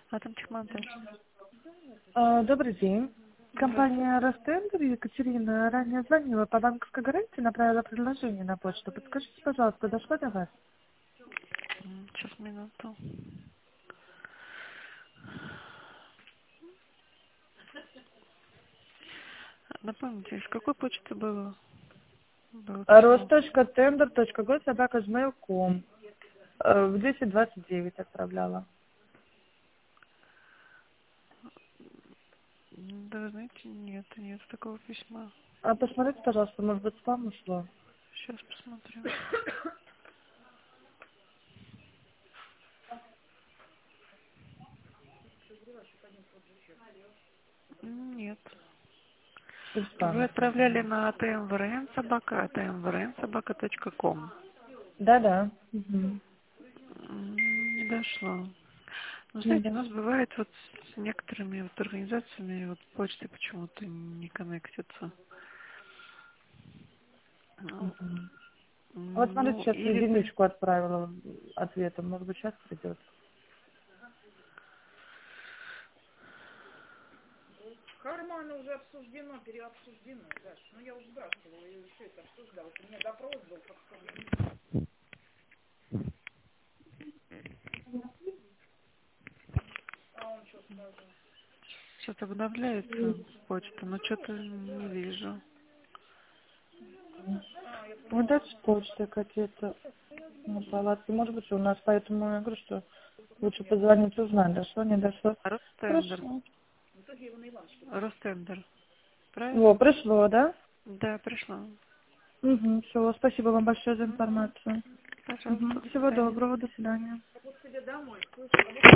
Атомтехмонтаж. Добрый день. Здравствуйте. Компания Ростендер, Екатерина ранее звонила по банковской гарантии, направила предложение на почту. Подскажите, пожалуйста, дошло до вас? Сейчас, минуту. Напомните, из какой почты было письмо? rost.tender.go@gmail.com. В 10:29 отправляла. Да, вы знаете, нет такого письма. А посмотрите, пожалуйста, может быть, спам ушло. Сейчас посмотрю. Нет. И в Вы спам. отправляли на atmvrn@atmvrn.com. Да-да. Мгм. Не дошло. Ну, Не знаете, у нас дошло. бывает вот с некоторыми вот организациями вот почты почему-то не коннектится. Ну, Мгм. Вот смотрите, ну, сейчас или вы... единичку отправила ответом. Может быть, сейчас придет. Карманы уже обсуждено, переобсуждено, Даш. Ну, я уже сбрасывала, и все это обсуждалось. У меня допрос был, как а он что сказал? Что-то обновляется почта, но что-то не вижу. А, я Вот поняла. это с почты какие-то палатки. Может быть, у нас, поэтому я говорю, что лучше позвонить, узнать, дошло, не дошло. Ростендер. Хорошо. В итоге его на Ивановичке. Ростендер. Во, Правильно? пришло, да? Да, пришло. Угу, все, спасибо вам большое за Мгм. информацию. Пожалуйста, Угу. до Всего свидания. доброго, до свидания. Вот тебе домой, слышишь?